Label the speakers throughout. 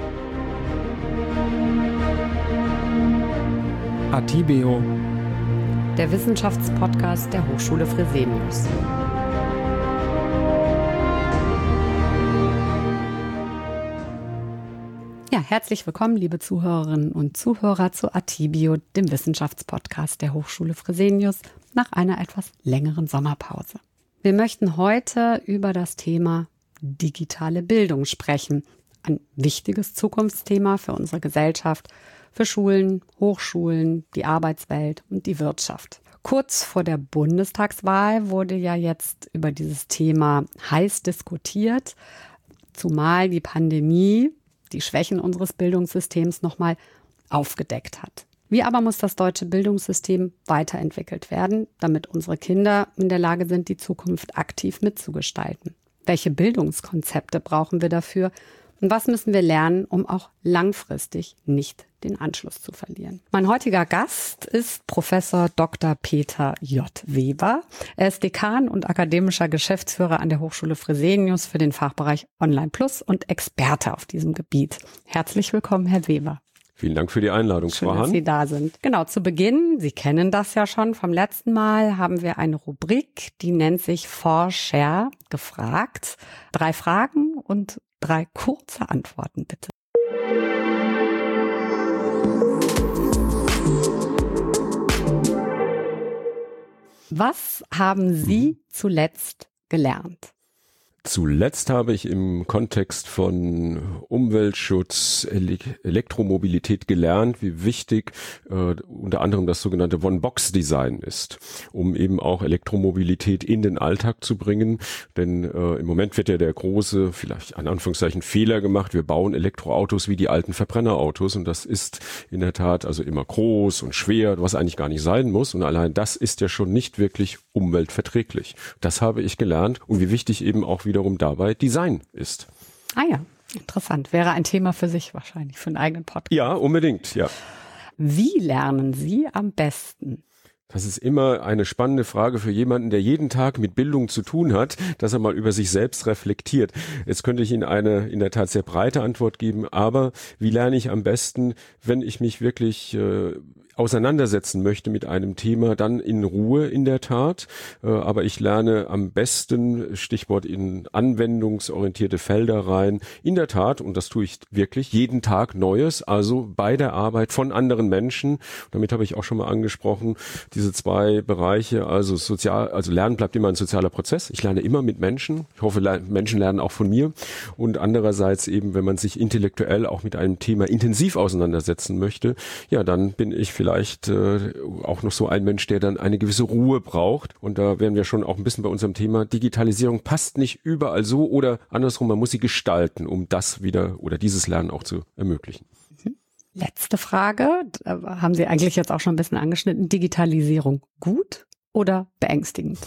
Speaker 1: Atibeo,
Speaker 2: der Wissenschaftspodcast der Hochschule Fresenius. Ja, herzlich willkommen, liebe Zuhörerinnen und Zuhörer, zu Atibeo, dem Wissenschaftspodcast der Hochschule Fresenius, nach einer etwas längeren Sommerpause. Wir möchten heute über das Thema digitale Bildung sprechen. Ein wichtiges Zukunftsthema für unsere Gesellschaft, für Schulen, Hochschulen, die Arbeitswelt und die Wirtschaft. Kurz vor der Bundestagswahl wurde ja jetzt über dieses Thema heiß diskutiert, zumal die Pandemie die Schwächen unseres Bildungssystems nochmal aufgedeckt hat. Wie aber muss das deutsche Bildungssystem weiterentwickelt werden, damit unsere Kinder in der Lage sind, die Zukunft aktiv mitzugestalten? Welche Bildungskonzepte brauchen wir dafür? Und was müssen wir lernen, um auch langfristig nicht den Anschluss zu verlieren? Mein heutiger Gast ist Professor Dr. Peter J. Weber. Er ist Dekan und akademischer Geschäftsführer an der Hochschule Fresenius für den Fachbereich Online Plus und Experte auf diesem Gebiet. Herzlich willkommen, Herr Weber.
Speaker 3: Vielen Dank für die Einladung,
Speaker 2: Schön,
Speaker 3: Frau Hahn.
Speaker 2: dass Sie da sind. Genau, zu Beginn, Sie kennen das ja schon vom letzten Mal, haben wir eine Rubrik, die nennt sich Forscher gefragt. 3 Fragen und 3 kurze Antworten, bitte. Was haben Sie zuletzt gelernt?
Speaker 3: Zuletzt habe ich im Kontext von Umweltschutz, Elektromobilität gelernt, wie wichtig unter anderem das sogenannte One-Box-Design ist, um eben auch Elektromobilität in den Alltag zu bringen. Denn im Moment wird ja der große, vielleicht an Anführungszeichen, Fehler gemacht. Wir bauen Elektroautos wie die alten Verbrennerautos und das ist in der Tat also immer groß und schwer, was eigentlich gar nicht sein muss. Und allein das ist ja schon nicht wirklich umweltverträglich. Das habe ich gelernt und wie wichtig eben auch wiederum dabei Design ist.
Speaker 2: Ah ja, interessant. Wäre ein Thema für sich wahrscheinlich, für einen eigenen Podcast.
Speaker 3: Ja, unbedingt, ja.
Speaker 2: Wie lernen Sie am besten?
Speaker 3: Das ist immer eine spannende Frage für jemanden, der jeden Tag mit Bildung zu tun hat, dass er mal über sich selbst reflektiert. Jetzt könnte ich Ihnen eine in der Tat sehr breite Antwort geben, aber wie lerne ich am besten, wenn ich mich wirklich auseinandersetzen möchte mit einem Thema, dann in Ruhe in der Tat. Aber ich lerne am besten, Stichwort in anwendungsorientierte Felder rein, in der Tat, und das tue ich wirklich, jeden Tag Neues, also bei der Arbeit von anderen Menschen. Damit habe ich auch schon mal angesprochen, diese 2 Bereiche, also Lernen bleibt immer ein sozialer Prozess. Ich lerne immer mit Menschen. Ich hoffe, Menschen lernen auch von mir. Und andererseits eben, wenn man sich intellektuell auch mit einem Thema intensiv auseinandersetzen möchte, ja, dann bin ich vielleicht auch noch so ein Mensch, der dann eine gewisse Ruhe braucht. Und da wären wir schon auch ein bisschen bei unserem Thema. Digitalisierung passt nicht überall so oder andersrum, man muss sie gestalten, um das wieder oder dieses Lernen auch zu ermöglichen.
Speaker 2: Letzte Frage, haben Sie eigentlich jetzt auch schon ein bisschen angeschnitten. Digitalisierung gut oder beängstigend?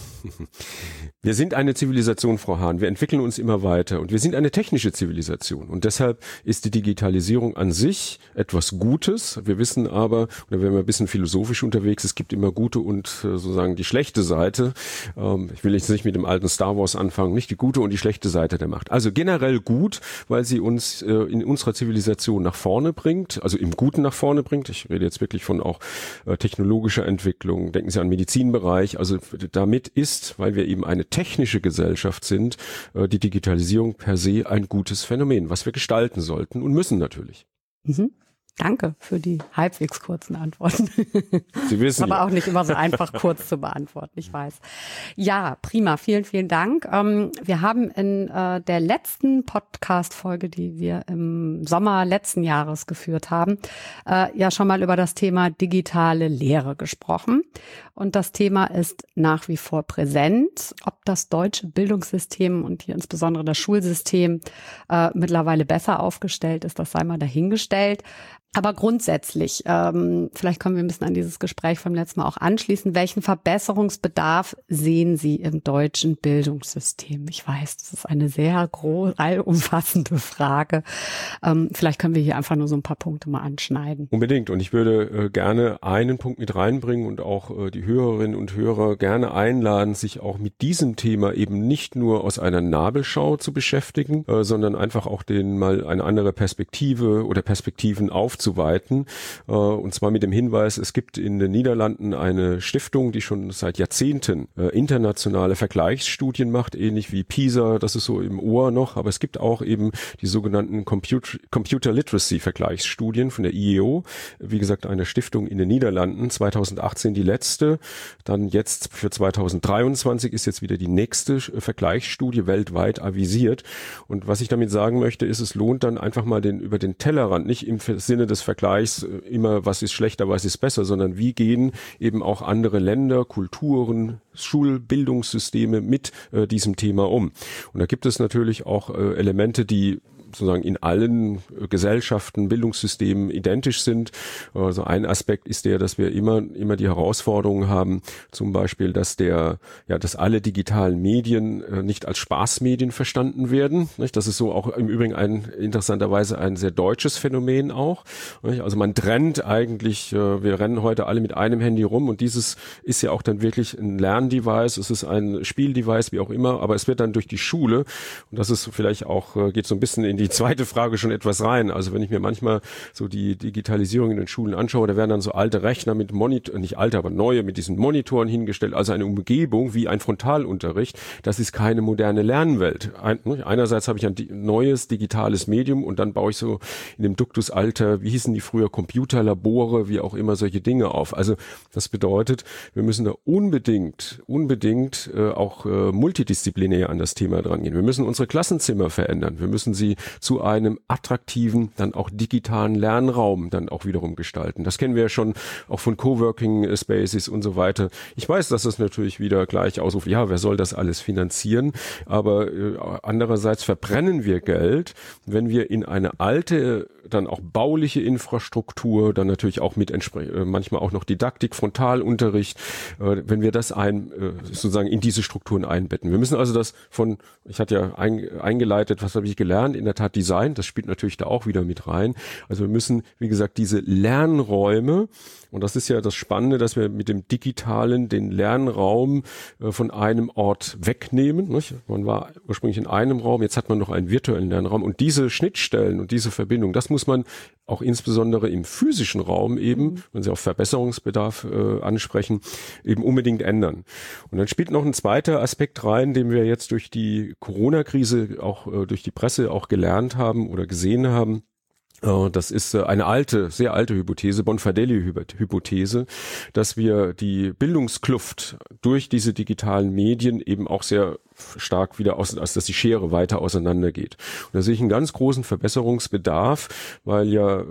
Speaker 3: Wir sind eine Zivilisation, Frau Hahn. Wir entwickeln uns immer weiter und wir sind eine technische Zivilisation. Und deshalb ist die Digitalisierung an sich etwas Gutes. Wir wissen aber, oder wenn wir ein bisschen philosophisch unterwegs, es gibt immer gute und sozusagen die schlechte Seite. Ich will jetzt nicht mit dem alten Star Wars anfangen, nicht die gute und die schlechte Seite der Macht. Also generell gut, weil sie uns in unserer Zivilisation nach vorne bringt, also im Guten nach vorne bringt. Ich rede jetzt wirklich von auch technologischer Entwicklung. Denken Sie an Medizinbereich. Also damit ist, weil wir eben eine technische Gesellschaft sind, die Digitalisierung per se ein gutes Phänomen, was wir gestalten sollten und müssen natürlich.
Speaker 2: Mhm. Danke für die halbwegs kurzen Antworten.
Speaker 3: Sie wissen
Speaker 2: aber
Speaker 3: ja.
Speaker 2: auch nicht immer so einfach kurz zu beantworten, ich weiß. Ja, prima, vielen, vielen Dank. Wir haben in der letzten Podcast-Folge, die wir im Sommer letzten Jahres geführt haben, ja schon mal über das Thema digitale Lehre gesprochen. Und das Thema ist nach wie vor präsent. Ob das deutsche Bildungssystem und hier insbesondere das Schulsystem mittlerweile besser aufgestellt ist, das sei mal dahingestellt. Aber grundsätzlich, vielleicht können wir ein bisschen an dieses Gespräch vom letzten Mal auch anschließen. Welchen Verbesserungsbedarf sehen Sie im deutschen Bildungssystem? Ich weiß, das ist eine sehr allumfassende Frage. Vielleicht können wir hier einfach nur so ein paar Punkte mal anschneiden.
Speaker 3: Unbedingt. Und ich würde gerne einen Punkt mit reinbringen und auch die Hörerinnen und Hörer gerne einladen, sich auch mit diesem Thema eben nicht nur aus einer Nabelschau zu beschäftigen, sondern einfach auch denen mal eine andere Perspektive oder Perspektiven aufzuweiten. Und zwar mit dem Hinweis, es gibt in den Niederlanden eine Stiftung, die schon seit Jahrzehnten internationale Vergleichsstudien macht, ähnlich wie PISA, das ist so im Ohr noch, aber es gibt auch eben die sogenannten Computer Literacy Vergleichsstudien von der IEO, wie gesagt eine Stiftung in den Niederlanden, 2018 die letzte, dann jetzt für 2023 ist jetzt wieder die nächste Vergleichsstudie weltweit avisiert. Und was ich damit sagen möchte, ist, es lohnt dann einfach mal über den Tellerrand, nicht im Sinne des Vergleichs immer, was ist schlechter, was ist besser, sondern wie gehen eben auch andere Länder, Kulturen, Schulbildungssysteme mit diesem Thema um. Und da gibt es natürlich auch Elemente, die sozusagen in allen Gesellschaften, Bildungssystemen identisch sind. Also ein Aspekt ist der, dass wir immer die Herausforderungen haben, zum Beispiel, dass alle digitalen Medien nicht als Spaßmedien verstanden werden. Das ist so auch im Übrigen interessanterweise ein sehr deutsches Phänomen auch. Also man trennt eigentlich, wir rennen heute alle mit einem Handy rum und dieses ist ja auch dann wirklich ein Lerndevice, es ist ein Spieldevice, wie auch immer, aber es wird dann durch die Schule, und das ist vielleicht auch, geht so ein bisschen in die zweite Frage schon etwas rein. Also wenn ich mir manchmal so die Digitalisierung in den Schulen anschaue, da werden dann so alte Rechner mit nicht alte, aber neue, mit diesen Monitoren hingestellt, also eine Umgebung wie ein Frontalunterricht. Das ist keine moderne Lernwelt. Einerseits habe ich ein neues digitales Medium und dann baue ich so in dem Duktusalter, wie hießen die früher, Computerlabore, wie auch immer, solche Dinge auf. Also das bedeutet, wir müssen da unbedingt auch multidisziplinär an das Thema dran gehen. Wir müssen unsere Klassenzimmer verändern. Wir müssen sie zu einem attraktiven, dann auch digitalen Lernraum dann auch wiederum gestalten. Das kennen wir ja schon auch von Coworking Spaces und so weiter. Ich weiß, dass das natürlich wieder gleich ausruft, ja, wer soll das alles finanzieren? Aber andererseits verbrennen wir Geld, wenn wir in eine alte, dann auch bauliche Infrastruktur, dann natürlich auch mit manchmal auch noch Didaktik, Frontalunterricht, wenn wir das sozusagen in diese Strukturen einbetten. Wir müssen also ich hatte ja eingeleitet, was habe ich gelernt? In der Tat Design, das spielt natürlich da auch wieder mit rein. Also wir müssen, wie gesagt, diese Lernräume, und das ist ja das Spannende, dass wir mit dem Digitalen den Lernraum von einem Ort wegnehmen. Nicht? Man war ursprünglich in einem Raum, jetzt hat man noch einen virtuellen Lernraum, und diese Schnittstellen und diese Verbindung, das muss man auch insbesondere im physischen Raum eben, wenn Sie auf Verbesserungsbedarf ansprechen, eben unbedingt ändern. Und dann spielt noch ein zweiter Aspekt rein, den wir jetzt durch die Corona-Krise auch durch die Presse auch gelernt haben oder gesehen haben. Das ist eine sehr alte Hypothese, Bonfardelli-Hypothese, dass wir die Bildungskluft durch diese digitalen Medien eben auch sehr stark wieder als dass die Schere weiter auseinandergeht. Und da sehe ich einen ganz großen Verbesserungsbedarf, weil ja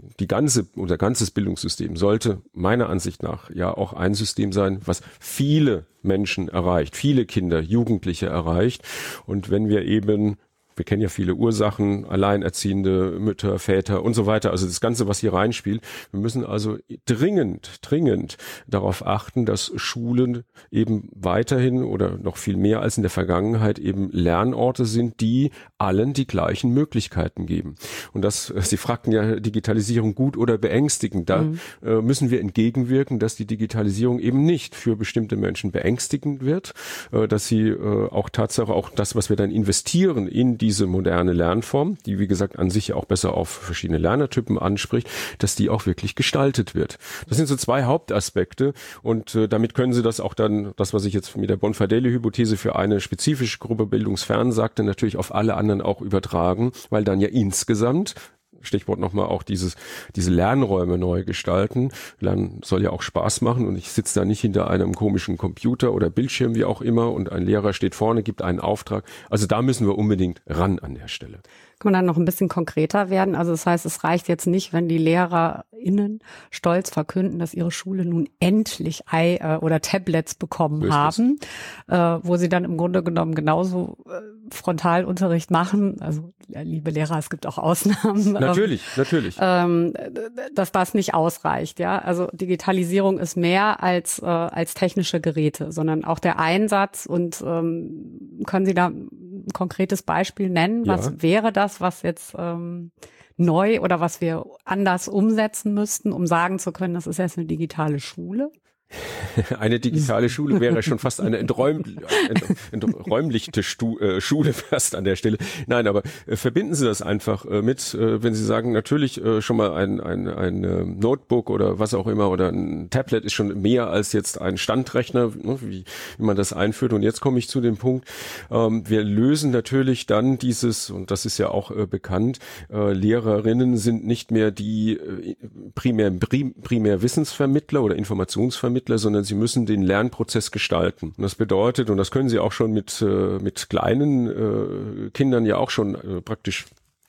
Speaker 3: unser ganzes Bildungssystem sollte meiner Ansicht nach ja auch ein System sein, was viele Menschen erreicht, viele Kinder, Jugendliche erreicht. Und wenn wir kennen ja viele Ursachen, alleinerziehende Mütter, Väter und so weiter, also das Ganze, was hier reinspielt. Wir müssen also dringend darauf achten, dass Schulen eben weiterhin oder noch viel mehr als in der Vergangenheit eben Lernorte sind, die allen die gleichen Möglichkeiten geben. Und Sie fragten ja, Digitalisierung gut oder beängstigend. Da müssen wir entgegenwirken, dass die Digitalisierung eben nicht für bestimmte Menschen beängstigend wird, dass sie auch das, was wir dann investieren in diese moderne Lernform, die wie gesagt an sich ja auch besser auf verschiedene Lernertypen anspricht, dass die auch wirklich gestaltet wird. Das sind so zwei Hauptaspekte, und damit können Sie das auch dann, das was ich jetzt mit der Bonfardelli-Hypothese für eine spezifische Gruppe bildungsfern sagte, natürlich auf alle anderen auch übertragen, weil dann ja insgesamt, Stichwort nochmal auch diese Lernräume neu gestalten. Lernen soll ja auch Spaß machen, und ich sitze da nicht hinter einem komischen Computer oder Bildschirm, wie auch immer, und ein Lehrer steht vorne, gibt einen Auftrag. Also da müssen wir unbedingt ran an der Stelle.
Speaker 2: Kann man dann noch ein bisschen konkreter werden? Also das heißt, es reicht jetzt nicht, wenn die LehrerInnen stolz verkünden, dass ihre Schule nun endlich oder Tablets bekommen haben, wo sie dann im Grunde genommen genauso Frontalunterricht machen. Also liebe Lehrer, es gibt auch Ausnahmen.
Speaker 3: Natürlich.
Speaker 2: Dass das nicht ausreicht. Ja, also Digitalisierung ist mehr als technische Geräte, sondern auch der Einsatz. Und können Sie da ein konkretes Beispiel nennen? Was wäre das, was jetzt neu oder was wir anders umsetzen müssten, um sagen zu können, das ist jetzt eine digitale Schule?
Speaker 3: Eine digitale Schule wäre schon fast eine enträumlichte Schule fast an der Stelle. Nein, aber verbinden Sie das einfach mit, wenn Sie sagen, natürlich schon mal ein Notebook oder was auch immer oder ein Tablet ist schon mehr als jetzt ein Standrechner, ne, wie man das einführt. Und jetzt komme ich zu dem Punkt, wir lösen natürlich dann dieses, und das ist ja auch bekannt, Lehrerinnen sind nicht mehr die primär Wissensvermittler oder Informationsvermittler, sondern sie müssen den Lernprozess gestalten. Und das bedeutet, und das können sie auch schon mit kleinen Kindern ja auch schon praktisch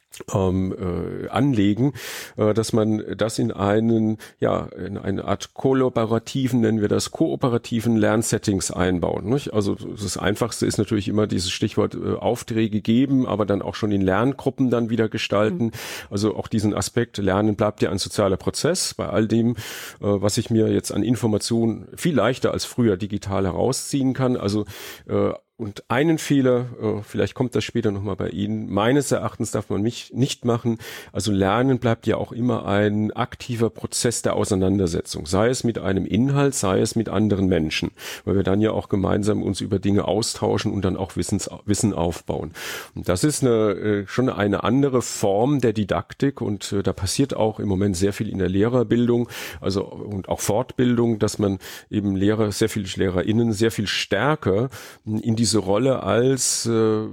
Speaker 3: anlegen, dass man das in eine Art kollaborativen, nennen wir das, kooperativen Lernsettings einbauen. Nicht? Also das Einfachste ist natürlich immer dieses Stichwort Aufträge geben, aber dann auch schon in Lerngruppen dann wieder gestalten. Also auch diesen Aspekt, Lernen bleibt ja ein sozialer Prozess. Bei all dem, was ich mir jetzt an Informationen viel leichter als früher digital herausziehen kann. Also und einen Fehler, vielleicht kommt das später nochmal bei Ihnen, meines Erachtens darf man nicht machen. Also Lernen bleibt ja auch immer ein aktiver Prozess der Auseinandersetzung, sei es mit einem Inhalt, sei es mit anderen Menschen, weil wir dann ja auch gemeinsam uns über Dinge austauschen und dann auch Wissen aufbauen. Und das ist schon eine andere Form der Didaktik und da passiert auch im Moment sehr viel in der Lehrerbildung, also und auch Fortbildung, dass man eben LehrerInnen sehr viel stärker in diese Rolle als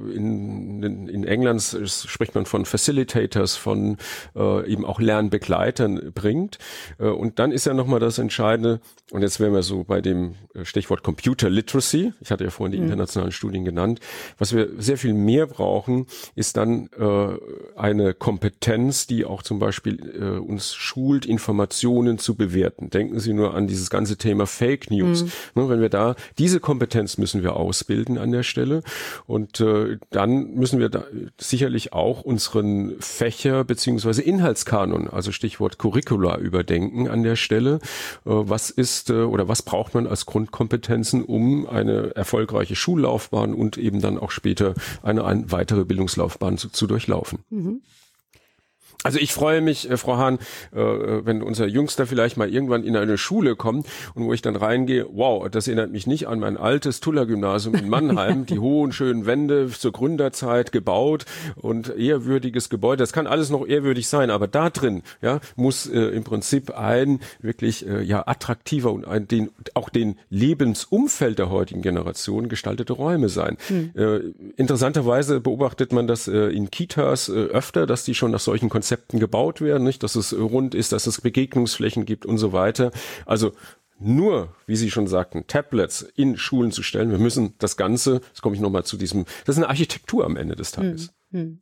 Speaker 3: in England spricht man von Facilitators, von eben auch Lernbegleitern bringt. Und dann ist ja nochmal das Entscheidende, und jetzt wären wir so bei dem Stichwort Computer Literacy, ich hatte ja vorhin die internationalen Studien genannt, was wir sehr viel mehr brauchen, ist dann eine Kompetenz, die auch zum Beispiel uns schult, Informationen zu bewerten. Denken Sie nur an dieses ganze Thema Fake News. Wenn wir da, diese Kompetenz müssen wir ausbilden an der Stelle und dann müssen wir da sicherlich auch unseren Fächer beziehungsweise Inhaltskanon, also Stichwort Curricula überdenken an der Stelle. Was ist oder was braucht man als Grundkompetenzen, um eine erfolgreiche Schullaufbahn und eben dann auch später eine weitere Bildungslaufbahn zu durchlaufen? Also ich freue mich, Frau Hahn, wenn unser Jüngster vielleicht mal irgendwann in eine Schule kommt und wo ich dann reingehe, wow, das erinnert mich nicht an mein altes Tuller-Gymnasium in Mannheim, die hohen, schönen Wände zur Gründerzeit gebaut und ehrwürdiges Gebäude. Das kann alles noch ehrwürdig sein, aber da drin muss im Prinzip ein wirklich attraktiver und auch den Lebensumfeld der heutigen Generation gestaltete Räume sein. Interessanterweise beobachtet man das in Kitas öfter, dass die schon nach solchen Konzepten gebaut werden, nicht, dass es rund ist, dass es Begegnungsflächen gibt und so weiter. Also nur, wie Sie schon sagten, Tablets in Schulen zu stellen. Wir müssen das Ganze, jetzt komme ich nochmal zu diesem, das ist eine Architektur am Ende des Tages.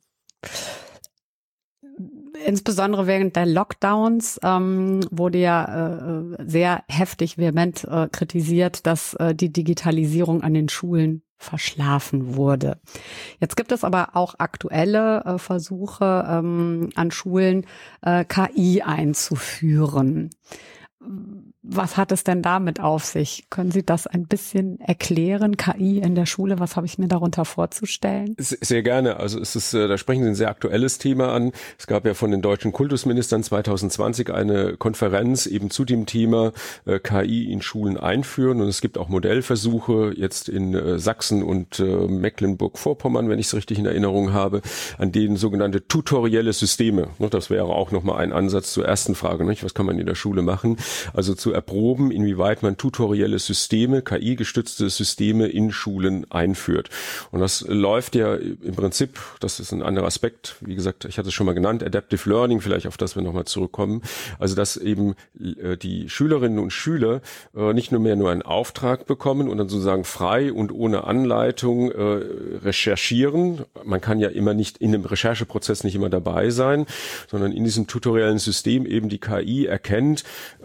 Speaker 2: Insbesondere während der Lockdowns wurde ja sehr heftig vehement kritisiert, dass die Digitalisierung an den Schulen verschlafen wurde. Jetzt gibt es aber auch aktuelle Versuche an Schulen, KI einzuführen. Was hat es denn damit auf sich? Können Sie das ein bisschen erklären? KI in der Schule, was habe ich mir darunter vorzustellen?
Speaker 3: Sehr gerne. Also es ist, da sprechen Sie ein sehr aktuelles Thema an. Es gab ja von den deutschen Kultusministern 2020 eine Konferenz eben zu dem Thema KI in Schulen einführen. Und es gibt auch Modellversuche jetzt in Sachsen und Mecklenburg-Vorpommern, wenn ich es richtig in Erinnerung habe, an denen sogenannte tutorielle Systeme. Das wäre auch nochmal ein Ansatz zur ersten Frage. Was kann man in der Schule machen? Also zu erproben, inwieweit man tutorielle Systeme, KI-gestützte Systeme in Schulen einführt. Und das läuft ja im Prinzip, das ist ein anderer Aspekt, wie gesagt, ich hatte es schon mal genannt, Adaptive Learning, vielleicht auf das wir nochmal zurückkommen, also dass eben die Schülerinnen und Schüler nicht nur einen Auftrag bekommen und dann sozusagen frei und ohne Anleitung recherchieren. Man kann ja immer nicht in dem Rechercheprozess nicht immer dabei sein, sondern in diesem tutoriellen System eben die KI erkennt,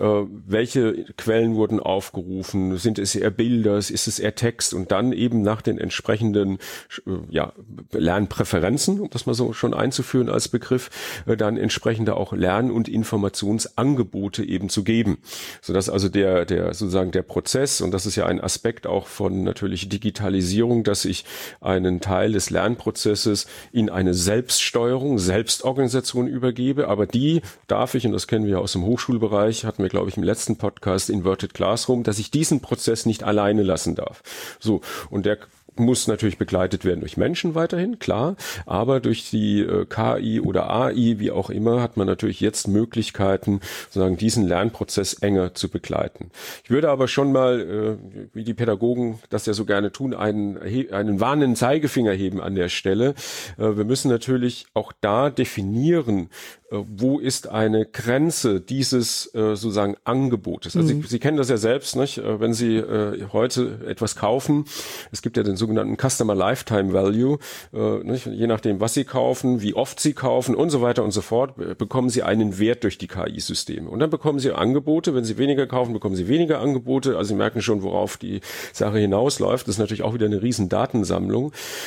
Speaker 3: welche Quellen wurden aufgerufen, sind es eher Bilder, ist es eher Text und dann eben nach den entsprechenden Lernpräferenzen, um das mal so schon einzuführen als Begriff, dann entsprechende auch Lern- und Informationsangebote eben zu geben, sodass also der Prozess, und das ist ja ein Aspekt auch von natürlich Digitalisierung, dass ich einen Teil des Lernprozesses in eine Selbststeuerung, Selbstorganisation übergebe, aber die darf ich, und das kennen wir aus dem Hochschulbereich, hatten wir glaube ich im letzten Podcast Inverted Classroom, dass ich diesen Prozess nicht alleine lassen darf. So, und der muss natürlich begleitet werden durch Menschen weiterhin, klar, aber durch die KI oder AI, wie auch immer, hat man natürlich jetzt Möglichkeiten, sozusagen diesen Lernprozess enger zu begleiten. Ich würde aber schon mal, wie die Pädagogen das ja so gerne tun, einen warnenden Zeigefinger heben an der Stelle. Wir müssen natürlich auch da definieren, wo ist eine Grenze dieses sozusagen Angebotes. Also Sie kennen das ja selbst, nicht? Wenn Sie heute etwas kaufen, es gibt ja den sogenannten Customer Lifetime Value, nicht? Je nachdem, was Sie kaufen, wie oft Sie kaufen und so weiter und so fort, bekommen Sie einen Wert durch die KI-Systeme. Und dann bekommen Sie Angebote. Wenn Sie weniger kaufen, bekommen Sie weniger Angebote. Also Sie merken schon, worauf die Sache hinausläuft. Das ist natürlich auch wieder eine riesen Datensammlung.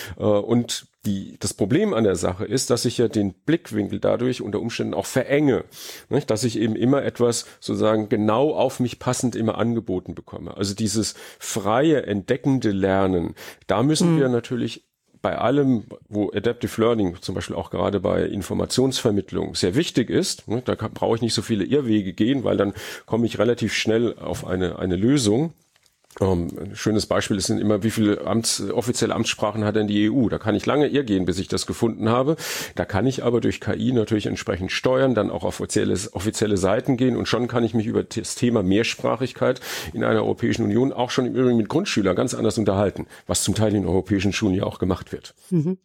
Speaker 3: Und das Problem an der Sache ist, dass ich ja den Blickwinkel dadurch unter Umständen auch verenge, nicht? Dass ich eben immer etwas sozusagen genau auf mich passend immer angeboten bekomme. Also dieses freie, entdeckende Lernen, da müssen wir natürlich bei allem, wo Adaptive Learning zum Beispiel auch gerade bei Informationsvermittlung sehr wichtig ist, ne? Da brauche ich nicht so viele Irrwege gehen, weil dann komme ich relativ schnell auf eine Lösung. Ein schönes Beispiel ist immer, wie viele offizielle Amtssprachen hat denn die EU? Da kann ich lange irrgehen, bis ich das gefunden habe. Da kann ich aber durch KI natürlich entsprechend steuern, dann auch auf offizielle Seiten gehen und schon kann ich mich über das Thema Mehrsprachigkeit in einer Europäischen Union auch schon im Übrigen mit Grundschülern ganz anders unterhalten, was zum Teil in europäischen Schulen ja auch gemacht wird.
Speaker 2: Mhm.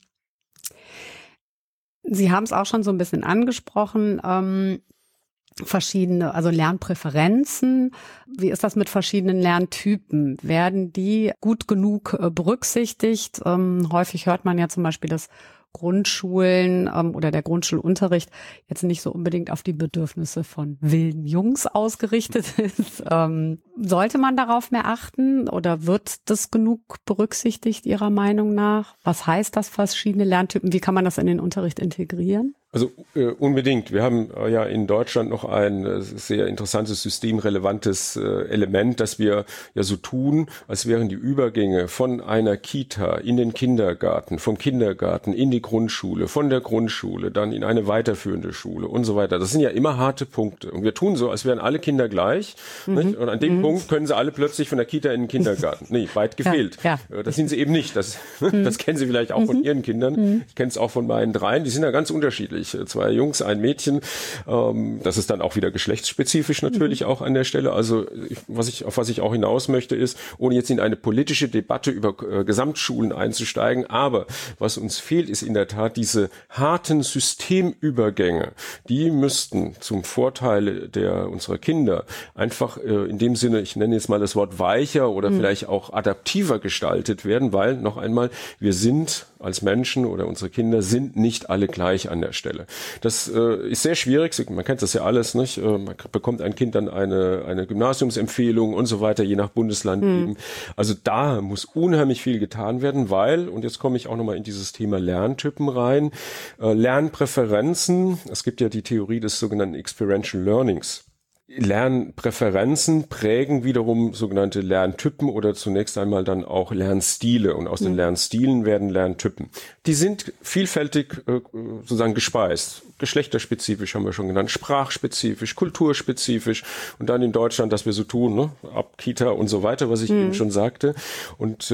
Speaker 2: Sie haben es auch schon so ein bisschen angesprochen, verschiedene, also Lernpräferenzen. Wie ist das mit verschiedenen Lerntypen? Werden die gut genug berücksichtigt? Häufig hört man ja zum Beispiel, dass Grundschulen oder der Grundschulunterricht jetzt nicht so unbedingt auf die Bedürfnisse von wilden Jungs ausgerichtet ist. Sollte man darauf mehr achten oder wird das genug berücksichtigt Ihrer Meinung nach? Was heißt das, verschiedene Lerntypen? Wie kann man das in den Unterricht integrieren?
Speaker 3: Also unbedingt. Wir haben ja in Deutschland noch ein sehr interessantes systemrelevantes Element, dass wir ja so tun, als wären die Übergänge von einer Kita in den Kindergarten, vom Kindergarten in die Grundschule, von der Grundschule dann in eine weiterführende Schule und so weiter. Das sind ja immer harte Punkte. Und wir tun so, als wären alle Kinder gleich. Nicht? Und an dem Punkt können sie alle plötzlich von der Kita in den Kindergarten. Nee, weit gefehlt.
Speaker 2: Ja.
Speaker 3: Das sind sie eben nicht. Das kennen Sie vielleicht auch von Ihren Kindern. Ich kenne es auch von meinen dreien. Die sind ja ganz unterschiedlich. 2 Jungs, ein Mädchen. Das ist dann auch wieder geschlechtsspezifisch natürlich auch an der Stelle. Also auf was ich auch hinaus möchte ist, ohne jetzt in eine politische Debatte über Gesamtschulen einzusteigen, aber was uns fehlt, ist in der Tat diese harten Systemübergänge. Die müssten zum Vorteil unserer Kinder einfach in dem Sinne, ich nenne jetzt mal das Wort weicher oder vielleicht auch adaptiver gestaltet werden, weil noch einmal, wir sind als Menschen oder unsere Kinder sind nicht alle gleich an der Stelle. Das ist sehr schwierig, man kennt das ja alles, nicht? Man bekommt ein Kind dann eine Gymnasiumsempfehlung und so weiter, je nach Bundesland eben. Also da muss unheimlich viel getan werden, weil, und jetzt komme ich auch nochmal in dieses Thema Lerntypen rein, Lernpräferenzen, es gibt ja die Theorie des sogenannten Experiential Learnings. Lernpräferenzen prägen wiederum sogenannte Lerntypen oder zunächst einmal dann auch Lernstile und aus den Lernstilen werden Lerntypen. Die sind vielfältig sozusagen gespeist. Geschlechterspezifisch haben wir schon genannt, sprachspezifisch, kulturspezifisch und dann in Deutschland, dass wir so tun, ne? Ab Kita und so weiter, was ich eben schon sagte. Und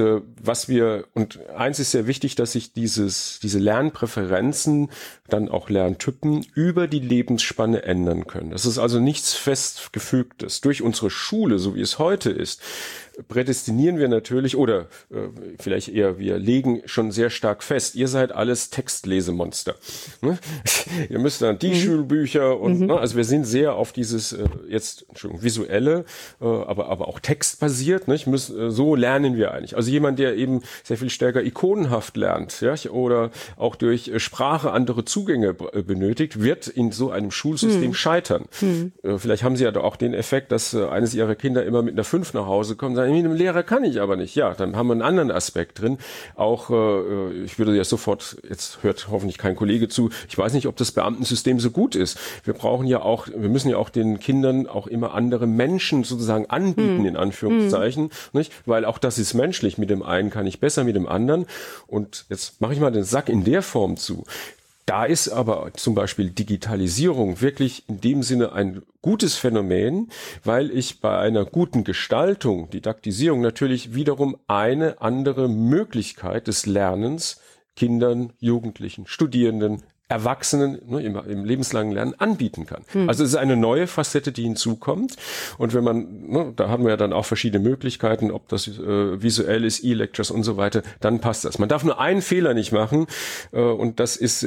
Speaker 3: eins ist sehr wichtig, dass sich diese Lernpräferenzen, dann auch Lerntypen über die Lebensspanne ändern können. Das ist also nichts fest festgefügtes. Durch unsere Schule, so wie es heute ist, prädestinieren wir natürlich, oder vielleicht eher, wir legen schon sehr stark fest, ihr seid alles Textlesemonster. Ne? Ihr müsst dann die Schulbücher und ne, also wir sind sehr auf dieses visuelle, aber auch textbasiert. Ne? So lernen wir eigentlich. Also jemand, der eben sehr viel stärker ikonenhaft lernt, ja, oder auch durch Sprache andere Zugänge benötigt, wird in so einem Schulsystem scheitern. Vielleicht haben Sie ja auch den Effekt, dass eines Ihrer Kinder immer mit einer 5 nach Hause kommt und sagt, mit einem Lehrer kann ich aber nicht. Ja, dann haben wir einen anderen Aspekt drin. Auch, ich würde ja sofort, jetzt hört hoffentlich kein Kollege zu, ich weiß nicht, ob das Beamtensystem so gut ist. Wir müssen ja auch den Kindern auch immer andere Menschen sozusagen anbieten, in Anführungszeichen, nicht? Weil auch das ist menschlich. Mit dem einen kann ich besser, mit dem anderen. Und jetzt mache ich mal den Sack in der Form zu. Da ist aber zum Beispiel Digitalisierung wirklich in dem Sinne ein gutes Phänomen, weil ich bei einer guten Gestaltung, Didaktisierung natürlich wiederum eine andere Möglichkeit des Lernens Kindern, Jugendlichen, Studierenden, Erwachsenen im lebenslangen Lernen anbieten kann. Also es ist eine neue Facette, die hinzukommt. Und wenn man, da haben wir ja dann auch verschiedene Möglichkeiten, ob das visuell ist, E-Lectures und so weiter, dann passt das. Man darf nur einen Fehler nicht machen und das ist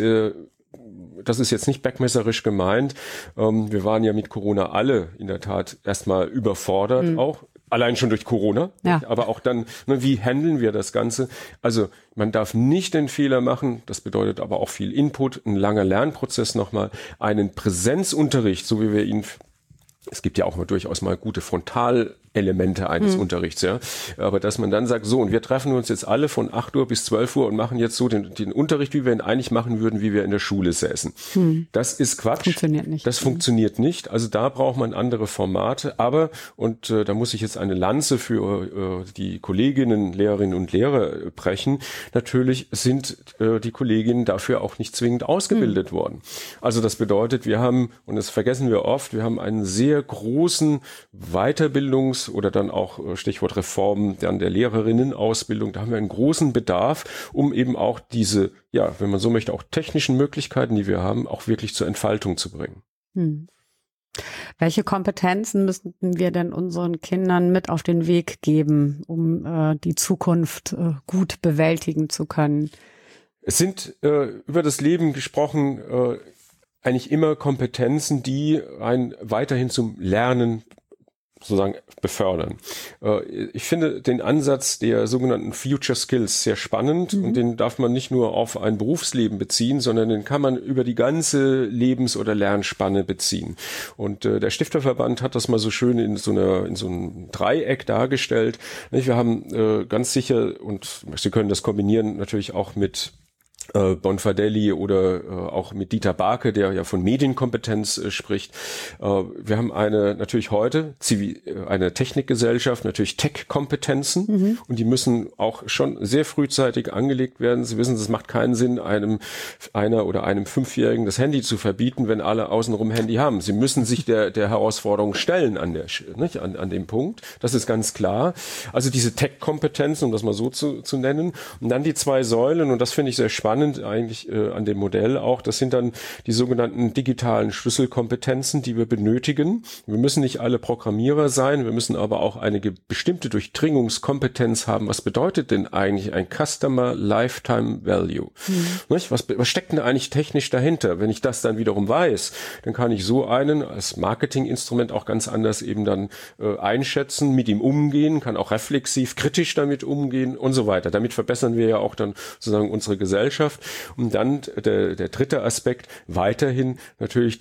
Speaker 3: jetzt nicht backmesserisch gemeint. Wir waren ja mit Corona alle in der Tat erstmal überfordert auch. Allein schon durch Corona, ja. Aber auch dann, wie handeln wir das Ganze? Also man darf nicht den Fehler machen, das bedeutet aber auch viel Input, ein langer Lernprozess nochmal, einen Präsenzunterricht, so wie wir ihn, es gibt ja auch mal durchaus mal gute Frontalelemente eines Unterrichts, ja. Aber dass man dann sagt, so, und wir treffen uns jetzt alle von 8 Uhr bis 12 Uhr und machen jetzt so den Unterricht, wie wir ihn eigentlich machen würden, wie wir in der Schule säßen. Das ist Quatsch.
Speaker 2: Funktioniert nicht.
Speaker 3: Das funktioniert nicht. Also da braucht man andere Formate. Aber, und da muss ich jetzt eine Lanze für die Kolleginnen, Lehrerinnen und Lehrer brechen. Natürlich sind die Kolleginnen dafür auch nicht zwingend ausgebildet worden. Also das bedeutet, wir haben, und das vergessen wir oft, wir haben einen sehr großen oder dann auch Stichwort Reform dann der Lehrerinnenausbildung, da haben wir einen großen Bedarf, um eben auch diese, ja, wenn man so möchte, auch technischen Möglichkeiten, die wir haben, auch wirklich zur Entfaltung zu bringen.
Speaker 2: Welche Kompetenzen müssen wir denn unseren Kindern mit auf den Weg geben, um die Zukunft gut bewältigen zu können?
Speaker 3: Es sind über das Leben gesprochen eigentlich immer Kompetenzen, die einen weiterhin zum Lernen sozusagen befördern. Ich finde den Ansatz der sogenannten Future Skills sehr spannend und den darf man nicht nur auf ein Berufsleben beziehen, sondern den kann man über die ganze Lebens- oder Lernspanne beziehen. Und der Stifterverband hat das mal so schön in so einem Dreieck dargestellt. Wir haben ganz sicher, und Sie können das kombinieren natürlich auch mit Bonfadelli oder auch mit Dieter Barke, der ja von Medienkompetenz spricht. Wir haben natürlich heute eine Technikgesellschaft, natürlich Tech-Kompetenzen und die müssen auch schon sehr frühzeitig angelegt werden. Sie wissen, es macht keinen Sinn, einem 5-Jährigen das Handy zu verbieten, wenn alle außenrum Handy haben. Sie müssen sich der Herausforderung stellen an dem Punkt. Das ist ganz klar. Also diese Tech-Kompetenzen, um das mal so zu nennen. Und dann die 2 Säulen, und das finde ich sehr spannend eigentlich an dem Modell auch, das sind dann die sogenannten digitalen Schlüsselkompetenzen, die wir benötigen. Wir müssen nicht alle Programmierer sein, wir müssen aber auch eine bestimmte Durchdringungskompetenz haben. Was bedeutet denn eigentlich ein Customer Lifetime Value? Was steckt denn eigentlich technisch dahinter? Wenn ich das dann wiederum weiß, dann kann ich so einen als Marketinginstrument auch ganz anders eben dann einschätzen, mit ihm umgehen, kann auch reflexiv, kritisch damit umgehen und so weiter. Damit verbessern wir ja auch dann sozusagen unsere Gesellschaft. Und dann der dritte Aspekt, weiterhin natürlich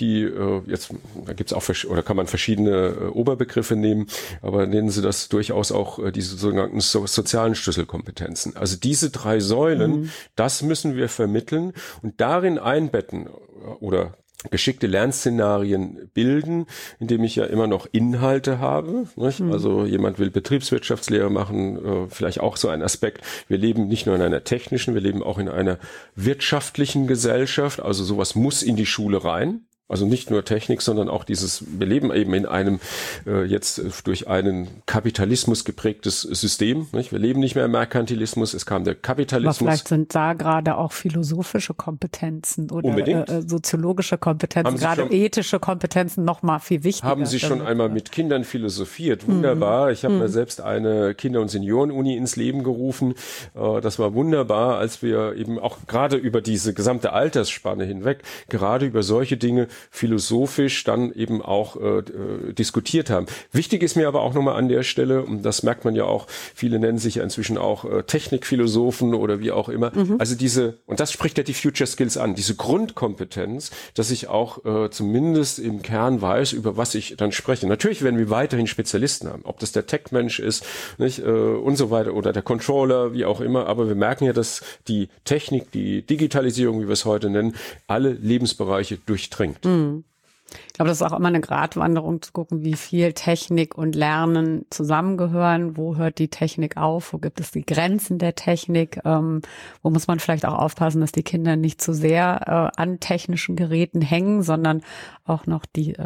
Speaker 3: da gibt's auch, oder kann man verschiedene Oberbegriffe nehmen, aber nennen Sie das durchaus auch diese sogenannten sozialen Schlüsselkompetenzen. Also diese 3 Säulen, das müssen wir vermitteln und darin einbetten oder geschickte Lernszenarien bilden, indem ich ja immer noch Inhalte habe. Nicht? Also jemand will Betriebswirtschaftslehre machen, vielleicht auch so ein Aspekt. Wir leben nicht nur in einer technischen, wir leben auch in einer wirtschaftlichen Gesellschaft. Also sowas muss in die Schule rein. Also nicht nur Technik, sondern auch wir leben eben in einem jetzt durch einen Kapitalismus geprägtes System. Nicht? Wir leben nicht mehr im Merkantilismus, es kam der Kapitalismus.
Speaker 4: Aber vielleicht sind da gerade auch philosophische Kompetenzen oder soziologische Kompetenzen, gerade ethische Kompetenzen noch mal viel wichtiger.
Speaker 3: Haben Sie schon einmal mit Kindern philosophiert? Wunderbar. Ich habe mir selbst eine Kinder- und Senioren-Uni ins Leben gerufen. Das war wunderbar, als wir eben auch gerade über diese gesamte Altersspanne hinweg, gerade über solche Dinge philosophisch dann eben auch diskutiert haben. Wichtig ist mir aber auch nochmal an der Stelle, und das merkt man ja auch, viele nennen sich ja inzwischen auch Technikphilosophen oder wie auch immer, also und das spricht ja die Future Skills an, diese Grundkompetenz, dass ich auch zumindest im Kern weiß, über was ich dann spreche. Natürlich werden wir weiterhin Spezialisten haben, ob das der Tech-Mensch ist, nicht, und so weiter, oder der Controller, wie auch immer, aber wir merken ja, dass die Technik, die Digitalisierung, wie wir es heute nennen, alle Lebensbereiche durchdringt.
Speaker 4: Ich glaube, das ist auch immer eine Gratwanderung zu gucken, wie viel Technik und Lernen zusammengehören. Wo hört die Technik auf? Wo gibt es die Grenzen der Technik? Wo muss man vielleicht auch aufpassen, dass die Kinder nicht zu sehr an technischen Geräten hängen, sondern auch noch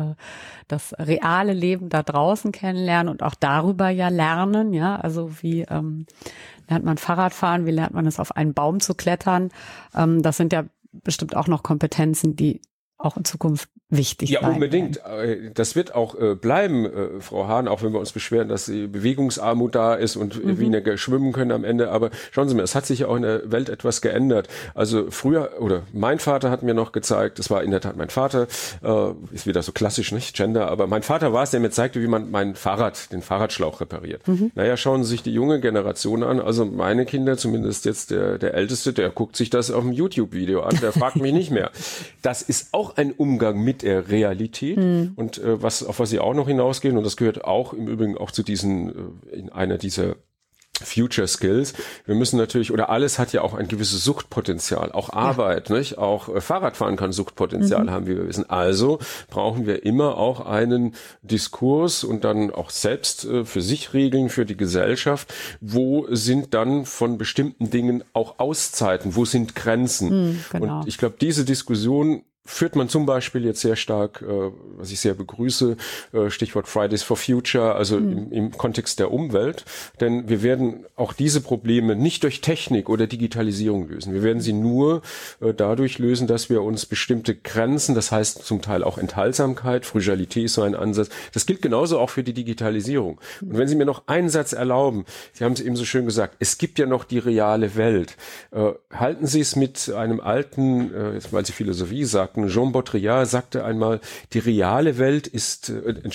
Speaker 4: das reale Leben da draußen kennenlernen und auch darüber ja lernen. Ja, also wie lernt man Fahrradfahren? Wie lernt man es, auf einen Baum zu klettern? Das sind ja bestimmt auch noch Kompetenzen, die auch in Zukunft wichtig sein.
Speaker 3: Ja, unbedingt. Das wird auch bleiben, Frau Hahn, auch wenn wir uns beschweren, dass die Bewegungsarmut da ist und weniger schwimmen können am Ende. Aber schauen Sie mal, es hat sich ja auch in der Welt etwas geändert. Also früher, oder mein Vater hat mir noch gezeigt, das war in der Tat mein Vater, ist wieder so klassisch, nicht Gender, aber mein Vater war es, der mir zeigte, wie man den Fahrradschlauch repariert. Naja, schauen Sie sich die junge Generation an. Also meine Kinder, zumindest jetzt der Älteste, der guckt sich das auf dem YouTube-Video an, der fragt mich nicht mehr. Das ist auch ein Umgang mit der Realität und auf was Sie auch noch hinausgehen, und das gehört auch im Übrigen auch zu in einer dieser Future Skills. Wir müssen natürlich, oder alles hat ja auch ein gewisses Suchtpotenzial, auch Arbeit, nicht? Auch Fahrradfahren kann Suchtpotenzial haben, wie wir wissen. Also brauchen wir immer auch einen Diskurs und dann auch selbst für sich Regeln für die Gesellschaft. Wo sind dann von bestimmten Dingen auch Auszeiten? Wo sind Grenzen?
Speaker 4: Genau.
Speaker 3: Und ich glaube, diese Diskussion führt man zum Beispiel jetzt sehr stark, was ich sehr begrüße, Stichwort Fridays for Future, also im Kontext der Umwelt. Denn wir werden auch diese Probleme nicht durch Technik oder Digitalisierung lösen. Wir werden sie nur dadurch lösen, dass wir uns bestimmte Grenzen, das heißt zum Teil auch Enthaltsamkeit, Frugalität ist so ein Ansatz. Das gilt genauso auch für die Digitalisierung. Und wenn Sie mir noch einen Satz erlauben, Sie haben es eben so schön gesagt, es gibt ja noch die reale Welt. Halten Sie es mit einem alten, jetzt weil Sie Philosophie sagten, Jean Baudrillard sagte einmal, die virtuelle Welt ist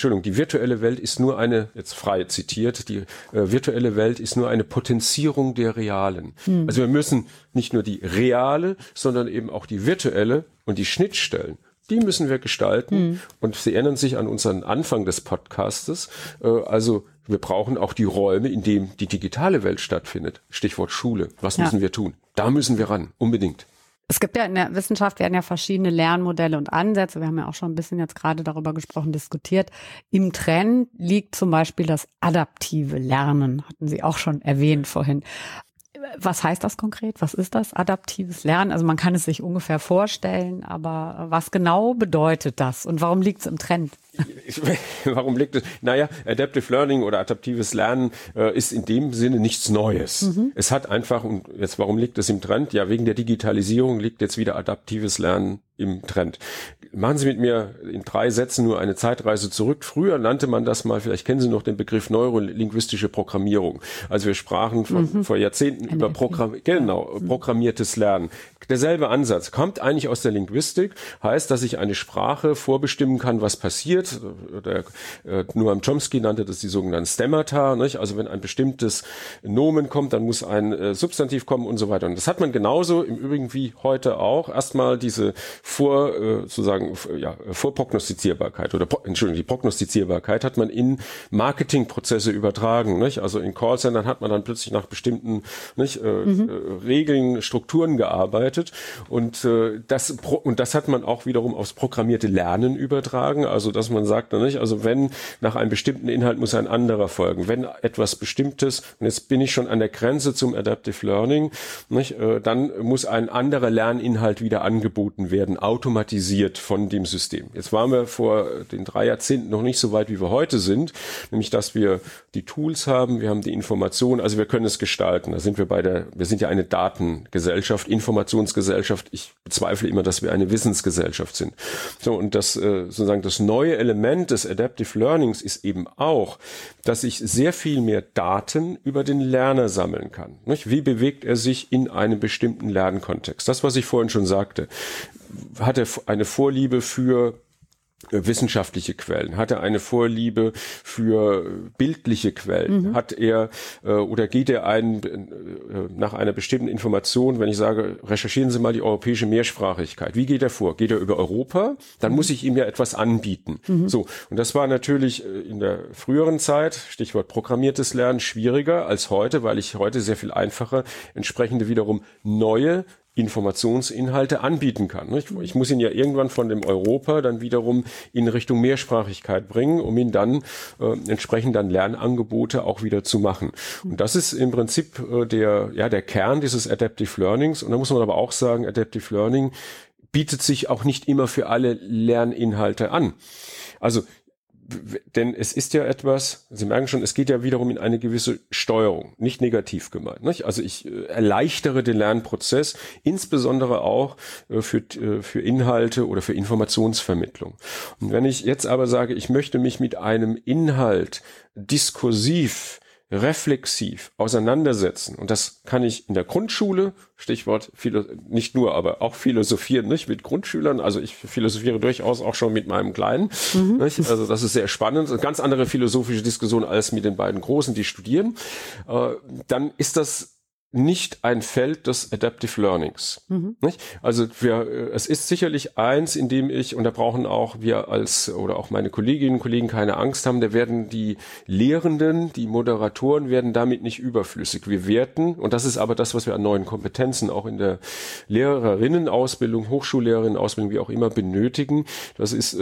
Speaker 3: nur eine, jetzt frei zitiert, die virtuelle Welt ist nur eine Potenzierung der realen. Also wir müssen nicht nur die reale, sondern eben auch die virtuelle und die Schnittstellen, die müssen wir gestalten. Und Sie erinnern sich an unseren Anfang des Podcastes, also wir brauchen auch die Räume, in denen die digitale Welt stattfindet. Stichwort Schule. Was müssen wir tun? Da müssen wir ran, unbedingt.
Speaker 4: Es gibt ja in der Wissenschaft werden ja verschiedene Lernmodelle und Ansätze. Wir haben ja auch schon ein bisschen jetzt gerade darüber gesprochen, diskutiert. Im Trend liegt zum Beispiel das adaptive Lernen, hatten Sie auch schon erwähnt vorhin. Was heißt das konkret? Was ist das adaptives Lernen? Also man kann es sich ungefähr vorstellen, aber was genau bedeutet das und warum liegt es im Trend?
Speaker 3: Warum liegt es? Naja, Adaptive Learning oder adaptives Lernen ist in dem Sinne nichts Neues. Es hat einfach, und jetzt warum liegt es im Trend? Ja, wegen der Digitalisierung liegt jetzt wieder adaptives Lernen im Trend. Machen Sie mit mir in 3 Sätzen nur eine Zeitreise zurück. Früher nannte man das mal, vielleicht kennen Sie noch den Begriff neurolinguistische Programmierung. Also wir sprachen vor Jahrzehnten über programmiertes Lernen. Derselbe Ansatz kommt eigentlich aus der Linguistik, heißt, dass ich eine Sprache vorbestimmen kann, was passiert. Noam Chomsky nannte das die sogenannten Stemmata, nicht? Also wenn ein bestimmtes Nomen kommt, dann muss ein Substantiv kommen und so weiter. Und das hat man genauso im Übrigen wie heute auch. Erstmal diese Vorprognostizierbarkeit die Prognostizierbarkeit hat man in Marketingprozesse übertragen, nicht? Also in Callcentern hat man dann plötzlich nach bestimmten Regeln, Strukturen gearbeitet und das hat man auch wiederum aufs programmierte Lernen übertragen, also dass man sagt, nicht? Also wenn nach einem bestimmten Inhalt muss ein anderer folgen, wenn etwas Bestimmtes, und jetzt bin ich schon an der Grenze zum Adaptive Learning, nicht? Dann muss ein anderer Lerninhalt wieder angeboten werden automatisiert von dem System. Jetzt waren wir vor den 3 Jahrzehnten noch nicht so weit, wie wir heute sind, nämlich dass wir die Tools haben, wir haben die Informationen, also wir können es gestalten. Da sind wir sind ja eine Datengesellschaft, Informationsgesellschaft. Ich bezweifle immer, dass wir eine Wissensgesellschaft sind. So, und das sozusagen das neue Element des Adaptive Learnings ist eben auch, dass ich sehr viel mehr Daten über den Lerner sammeln kann. Nicht? Wie bewegt er sich in einem bestimmten Lernkontext? Das, was ich vorhin schon sagte, hat er eine Vorliebe für wissenschaftliche Quellen? Hat er eine Vorliebe für bildliche Quellen? Hat er oder geht er nach einer bestimmten Information, wenn ich sage, recherchieren Sie mal die europäische Mehrsprachigkeit. Wie geht er vor? Geht er über Europa? Dann muss ich ihm ja etwas anbieten. So. Und das war natürlich in der früheren Zeit, Stichwort programmiertes Lernen, schwieriger als heute, weil ich heute sehr viel einfacher entsprechende wiederum neue Informationsinhalte anbieten kann. Ich muss ihn ja irgendwann von dem Europa dann wiederum in Richtung Mehrsprachigkeit bringen, um ihn dann entsprechend dann Lernangebote auch wieder zu machen. Und das ist im Prinzip der Kern dieses Adaptive Learnings. Und da muss man aber auch sagen, Adaptive Learning bietet sich auch nicht immer für alle Lerninhalte an. Also denn es ist ja etwas, Sie merken schon, es geht ja wiederum in eine gewisse Steuerung, nicht negativ gemeint. Nicht? Also ich erleichtere den Lernprozess, insbesondere auch für Inhalte oder für Informationsvermittlung. Und wenn ich jetzt aber sage, ich möchte mich mit einem Inhalt diskursiv, reflexiv auseinandersetzen. Und das kann ich in der Grundschule, Stichwort, nicht nur, aber auch philosophieren, nicht mit Grundschülern. Also ich philosophiere durchaus auch schon mit meinem Kleinen. Nicht? Also das ist sehr spannend. Eine ganz andere philosophische Diskussion als mit den beiden Großen, die studieren. Dann ist das nicht ein Feld des Adaptive Learnings. Nicht? Also es ist sicherlich eins, in dem und da brauchen auch wir oder auch meine Kolleginnen und Kollegen keine Angst haben, da werden die Lehrenden, die Moderatoren werden damit nicht überflüssig. Wir werten, und das ist aber das, was wir an neuen Kompetenzen auch in der Lehrerinnenausbildung, Hochschullehrerinnenausbildung, wie auch immer benötigen. Das ist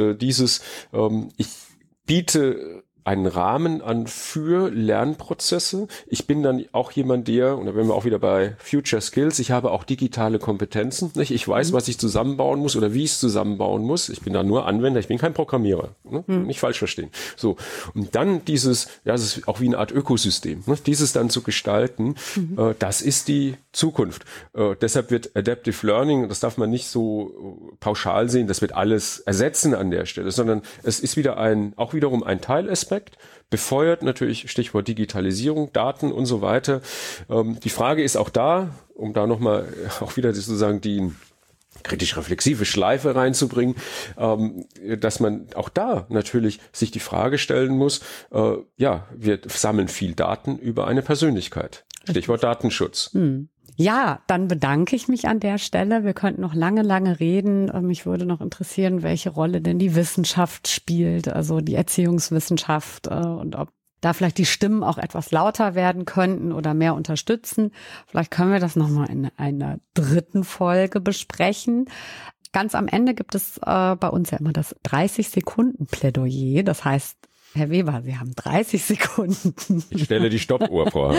Speaker 3: ich biete einen Rahmen an für Lernprozesse. Ich bin dann auch jemand, und da wären wir auch wieder bei Future Skills, ich habe auch digitale Kompetenzen. Nicht? Ich weiß, was ich zusammenbauen muss oder wie ich es zusammenbauen muss. Ich bin da nur Anwender, ich bin kein Programmierer. Ne? Nicht falsch verstehen. So. Und dann das ist auch wie eine Art Ökosystem. Ne? Dieses dann zu gestalten, das ist die Zukunft. Deshalb wird Adaptive Learning, das darf man nicht so pauschal sehen, das wird alles ersetzen an der Stelle, sondern es ist auch wiederum ein Teilaspekt, befeuert natürlich, Stichwort Digitalisierung, Daten und so weiter. Die Frage ist auch da, um da nochmal auch wieder sozusagen die kritisch-reflexive Schleife reinzubringen, dass man auch da natürlich sich die Frage stellen muss, wir sammeln viel Daten über eine Persönlichkeit. Stichwort Datenschutz.
Speaker 4: Ja, dann bedanke ich mich an der Stelle. Wir könnten noch lange, lange reden. Mich würde noch interessieren, welche Rolle denn die Wissenschaft spielt, also die Erziehungswissenschaft, und ob da vielleicht die Stimmen auch etwas lauter werden könnten oder mehr unterstützen. Vielleicht können wir das nochmal in einer 3. Folge besprechen. Ganz am Ende gibt es bei uns ja immer das 30-Sekunden-Plädoyer. Das heißt, Herr Weber, Sie haben 30 Sekunden.
Speaker 3: Ich stelle die Stoppuhr vor.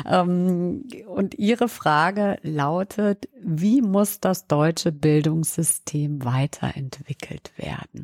Speaker 4: Und Ihre Frage lautet, wie muss das deutsche Bildungssystem weiterentwickelt werden?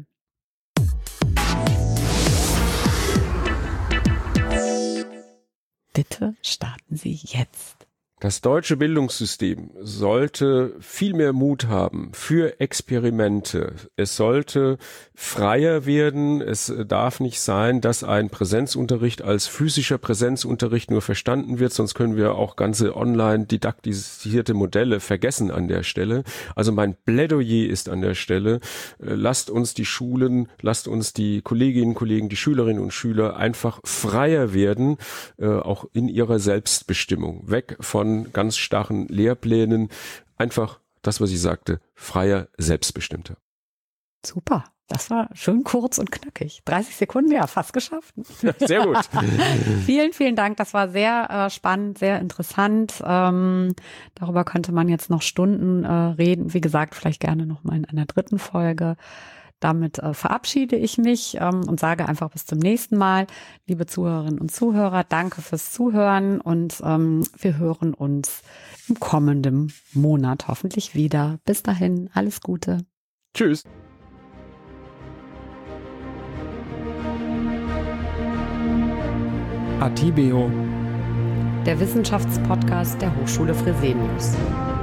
Speaker 4: Bitte starten Sie jetzt.
Speaker 3: Das deutsche Bildungssystem sollte viel mehr Mut haben für Experimente. Es sollte freier werden. Es darf nicht sein, dass ein Präsenzunterricht als physischer Präsenzunterricht nur verstanden wird, sonst können wir auch ganze online didaktisierte Modelle vergessen an der Stelle. Also mein Plädoyer ist an der Stelle, lasst uns die Schulen, lasst uns die Kolleginnen und Kollegen, die Schülerinnen und Schüler einfach freier werden, auch in ihrer Selbstbestimmung. Weg von ganz starren Lehrplänen, einfach das, was ich sagte, freier, selbstbestimmter.
Speaker 4: Super, das war schön kurz und knackig. 30 Sekunden, ja, fast geschafft.
Speaker 3: Sehr gut.
Speaker 4: Vielen, vielen Dank, das war sehr spannend, sehr interessant. Darüber könnte man jetzt noch Stunden reden. Wie gesagt, vielleicht gerne noch mal in einer 3. Folge. Damit verabschiede ich mich und sage einfach bis zum nächsten Mal. Liebe Zuhörerinnen und Zuhörer, danke fürs Zuhören und wir hören uns im kommenden Monat hoffentlich wieder. Bis dahin, alles Gute.
Speaker 3: Tschüss.
Speaker 1: Atibeo,
Speaker 2: Der Wissenschaftspodcast der Hochschule Fresenius.